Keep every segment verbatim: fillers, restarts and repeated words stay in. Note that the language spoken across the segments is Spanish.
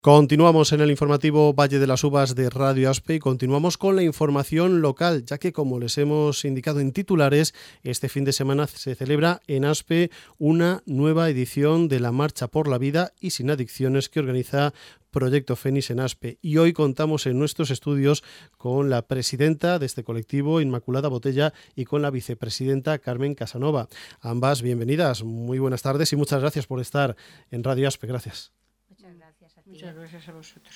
Continuamos en el informativo Valle de las Uvas de Radio Aspe y continuamos con la información local, ya que, como les hemos indicado en titulares, este fin de semana se celebra en Aspe una nueva edición de la Marcha por la Vida y Sin Adicciones que organiza Proyecto Fénix en Aspe. Y hoy contamos en nuestros estudios con la presidenta de este colectivo, Inmaculada Botella, y con la vicepresidenta, Carmen Casanova. Ambas bienvenidas, muy buenas tardes y muchas gracias por estar en Radio Aspe. Gracias. Muchas gracias a vosotros.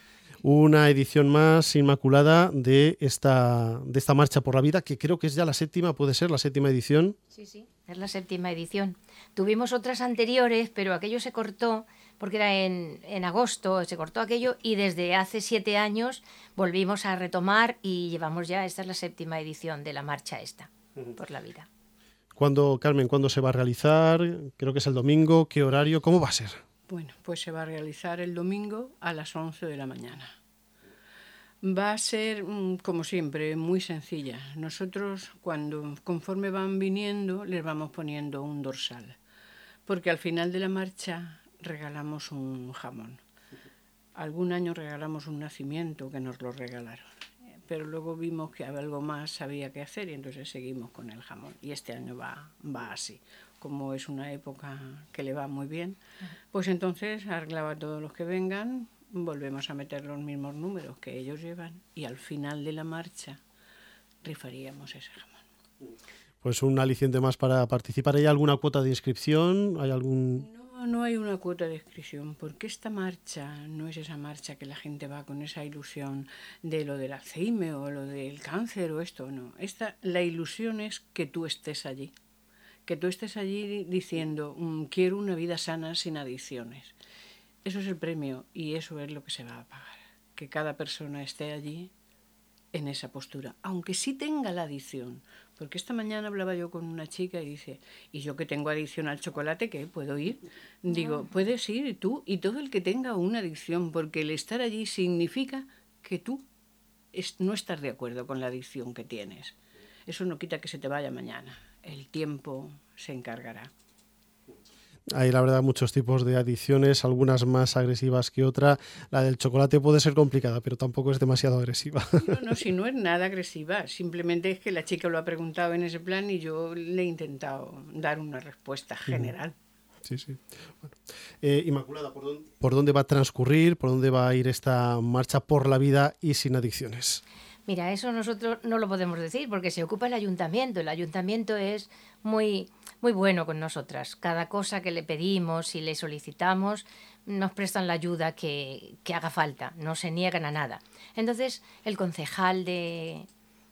Una edición más, Inmaculada, de esta, de esta Marcha por la Vida, que creo que es ya la séptima, ¿puede ser la séptima edición? Sí, sí, es la séptima edición. Tuvimos otras anteriores, pero aquello se cortó, porque era en, en agosto, se cortó aquello, y desde hace siete años volvimos a retomar y llevamos ya, esta es la séptima edición de la marcha esta, uh-huh. por la vida. ¿Cuándo, Carmen, cuándo se va a realizar? Creo que es el domingo, ¿qué horario? ¿Cómo va a ser? Bueno, pues se va a realizar el domingo a las once de la mañana. Va a ser, como siempre, muy sencilla. Nosotros, cuando conforme van viniendo, les vamos poniendo un dorsal, porque al final de la marcha regalamos un jamón. Algún año regalamos un nacimiento que nos lo regalaron, pero luego vimos que algo más había que hacer y entonces seguimos con el jamón. Y este año va, va así. Como es una época que le va muy bien, pues entonces arreglaba a todos los que vengan, volvemos a meter los mismos números que ellos llevan y al final de la marcha rifaríamos ese jamón. Pues un aliciente más para participar. ¿Hay alguna cuota de inscripción? ¿Hay algún...? No, no hay una cuota de inscripción, porque esta marcha no es esa marcha que la gente va con esa ilusión de lo del Alzheimer o lo del cáncer o esto, no. Esta, la ilusión es que tú estés allí. Que tú estés allí diciendo, mmm, quiero una vida sana sin adicciones. Eso es el premio y eso es lo que se va a pagar. Que cada persona esté allí en esa postura, aunque sí tenga la adicción. Porque esta mañana hablaba yo con una chica y dice, ¿y yo que tengo adicción al chocolate, qué? ¿Puedo ir? Digo, puedes ir tú y todo el que tenga una adicción, porque el estar allí significa que tú no estás de acuerdo con la adicción que tienes. Eso no quita que se te vaya mañana. El tiempo se encargará. Hay, la verdad, muchos tipos de adicciones, algunas más agresivas que otra. La del chocolate puede ser complicada, pero tampoco es demasiado agresiva. No, no, si no es nada agresiva. Simplemente es que la chica lo ha preguntado en ese plan y yo le he intentado dar una respuesta general. Sí, sí. Bueno. Eh, Inmaculada, ¿por dónde, ¿por dónde va a transcurrir, por dónde va a ir esta Marcha por la Vida y Sin Adicciones? Mira, eso nosotros no lo podemos decir porque se ocupa el ayuntamiento. El ayuntamiento es muy, muy bueno con nosotras. Cada cosa que le pedimos y le solicitamos nos prestan la ayuda que, que haga falta. No se niegan a nada. Entonces, el concejal de,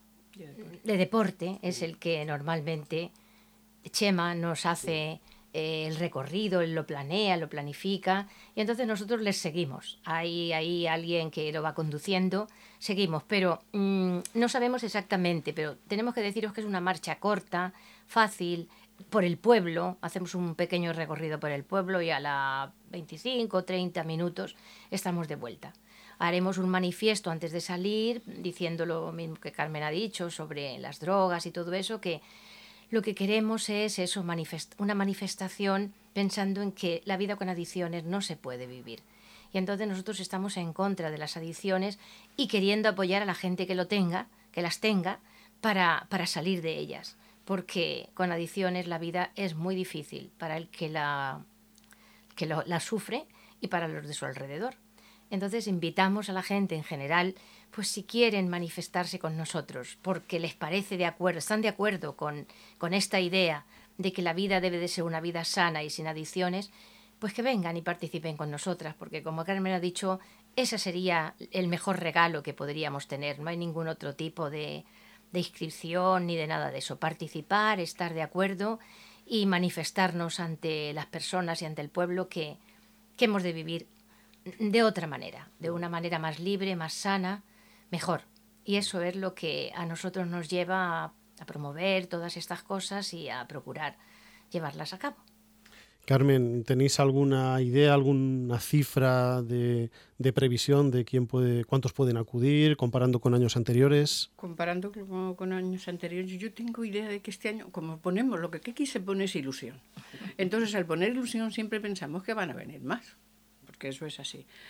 de deporte es el que normalmente, Chema, nos hace eh, el recorrido, él lo planea, lo planifica y entonces nosotros les seguimos. Hay, hay alguien que lo va conduciendo, seguimos, pero mmm, no sabemos exactamente, pero tenemos que deciros que es una marcha corta, fácil, por el pueblo. Hacemos un pequeño recorrido por el pueblo y a las veinticinco o treinta minutos estamos de vuelta. Haremos un manifiesto antes de salir diciendo lo mismo que Carmen ha dicho sobre las drogas y todo eso, que lo que queremos es eso, manifest- una manifestación pensando en que la vida con adicciones no se puede vivir. Y entonces nosotros estamos en contra de las adicciones y queriendo apoyar a la gente que lo tenga, que las tenga, para, para salir de ellas. Porque con adicciones la vida es muy difícil para el que la, que lo, la sufre y para los de su alrededor. Entonces invitamos a la gente en general, pues si quieren manifestarse con nosotros, porque les parece de acuerdo, están de acuerdo con, con esta idea de que la vida debe de ser una vida sana y sin adicciones, pues que vengan y participen con nosotras, porque como Carmen ha dicho, ese sería el mejor regalo que podríamos tener. No hay ningún otro tipo de, de inscripción ni de nada de eso. Participar, estar de acuerdo y manifestarnos ante las personas y ante el pueblo que, que hemos de vivir de otra manera, de una manera más libre, más sana, mejor. Y eso es lo que a nosotros nos lleva a, a promover todas estas cosas y a procurar llevarlas a cabo. Carmen, ¿tenéis alguna idea, alguna cifra de, de previsión de quién puede, cuántos pueden acudir, comparando con años anteriores? Comparando con, con años anteriores, yo tengo idea de que este año, como ponemos, lo que aquí se pone es ilusión. Entonces, al poner ilusión siempre pensamos que van a venir más, porque eso es así.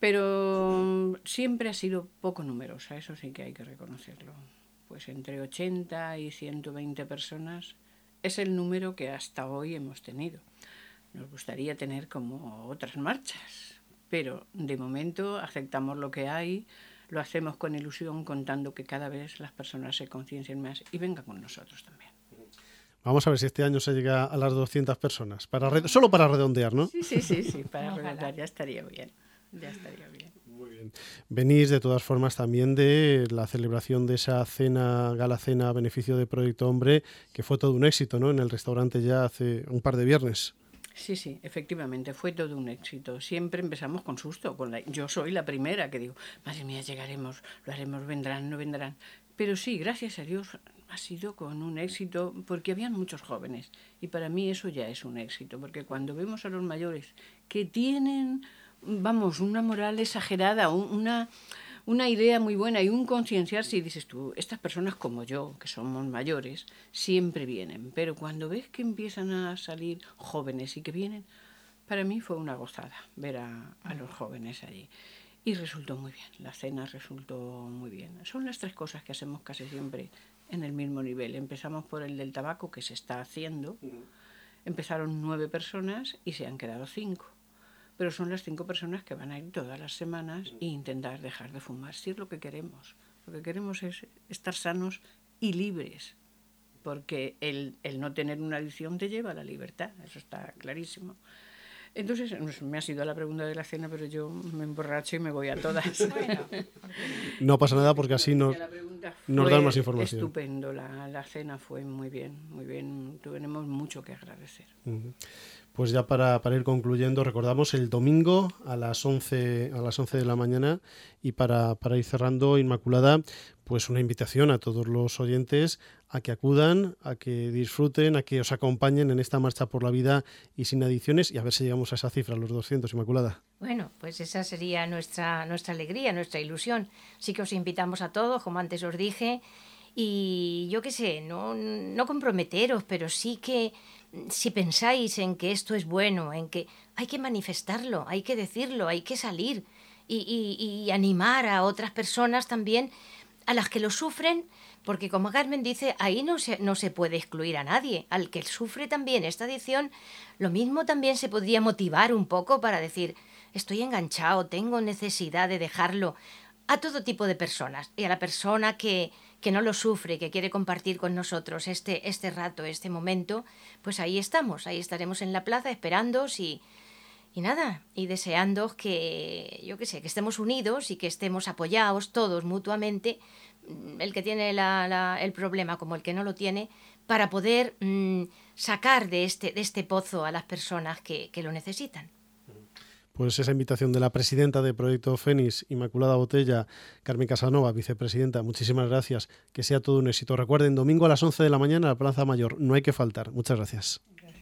Pero siempre ha sido poco numerosa, eso sí que hay que reconocerlo. Pues entre ochenta y ciento veinte personas es el número que hasta hoy hemos tenido. Nos gustaría tener como otras marchas, pero de momento aceptamos lo que hay, lo hacemos con ilusión, contando que cada vez las personas se conciencien más y vengan con nosotros también. Vamos a ver si este año se llega a las doscientas personas, para red... solo para redondear, ¿no? Sí, sí, sí, sí, para redondear ya estaría bien, ya estaría bien. Muy bien. Venís de todas formas también de la celebración de esa cena, gala cena a beneficio de Proyecto Hombre, que fue todo un éxito, ¿no? En el restaurante ya hace un par de viernes. Sí, sí, efectivamente, fue todo un éxito. Siempre empezamos con susto. Con la... Yo soy la primera que digo, madre mía, llegaremos, lo haremos, vendrán, no vendrán. Pero sí, gracias a Dios, ha sido con un éxito, porque habían muchos jóvenes. Y para mí eso ya es un éxito, porque cuando vemos a los mayores que tienen, vamos, una moral exagerada, una... una idea muy buena y un concienciarse, y dices tú, estas personas como yo, que somos mayores, siempre vienen, pero cuando ves que empiezan a salir jóvenes y que vienen, para mí fue una gozada ver a, a los jóvenes allí. Y resultó muy bien, la cena resultó muy bien. Son las tres cosas que hacemos casi siempre en el mismo nivel. Empezamos por el del tabaco, que se está haciendo. Empezaron nueve personas y se han quedado cinco. Pero son las cinco personas que van a ir todas las semanas e intentar dejar de fumar. Si es lo que queremos. Lo que queremos es estar sanos y libres, porque el, el no tener una adicción te lleva a la libertad, eso está clarísimo. Entonces, me ha sido la pregunta de la cena, pero yo me emborracho y me voy a todas. Bueno, no pasa nada porque así nos, nos dan más información. Estupendo, la, la cena fue muy bien, muy bien. Tenemos mucho que agradecer. Uh-huh. Pues ya para, para ir concluyendo, recordamos el domingo a las once, a las once de la mañana, y para, para ir cerrando, Inmaculada, pues una invitación a todos los oyentes a que acudan, a que disfruten, a que os acompañen en esta marcha por la vida y sin adicciones, y a ver si llegamos a esa cifra, los doscientos, Inmaculada. Bueno, pues esa sería nuestra, nuestra alegría, nuestra ilusión. Sí que os invitamos a todos, como antes os dije, y yo qué sé, no, no comprometeros, pero sí que si pensáis en que esto es bueno, en que hay que manifestarlo, hay que decirlo, hay que salir y, y, y animar a otras personas también, a las que lo sufren, porque como Carmen dice, ahí no se, no se puede excluir a nadie. Al que sufre también esta adicción, lo mismo también se podría motivar un poco para decir, estoy enganchado, tengo necesidad de dejarlo, a todo tipo de personas. Y a la persona que, que no lo sufre, que quiere compartir con nosotros este, este rato, este momento, pues ahí estamos, ahí estaremos en la plaza esperándoos y, y nada, y deseando que, yo qué sé, que estemos unidos y que estemos apoyados todos mutuamente, el que tiene la, la, el problema como el que no lo tiene, para poder mmm, sacar de este, de este pozo a las personas que, que lo necesitan. Pues esa invitación de la presidenta de Proyecto Fénix, Inmaculada Botella, Carmen Casanova, vicepresidenta, muchísimas gracias, que sea todo un éxito. Recuerden, domingo a las once de la mañana en la Plaza Mayor, no hay que faltar. Muchas gracias.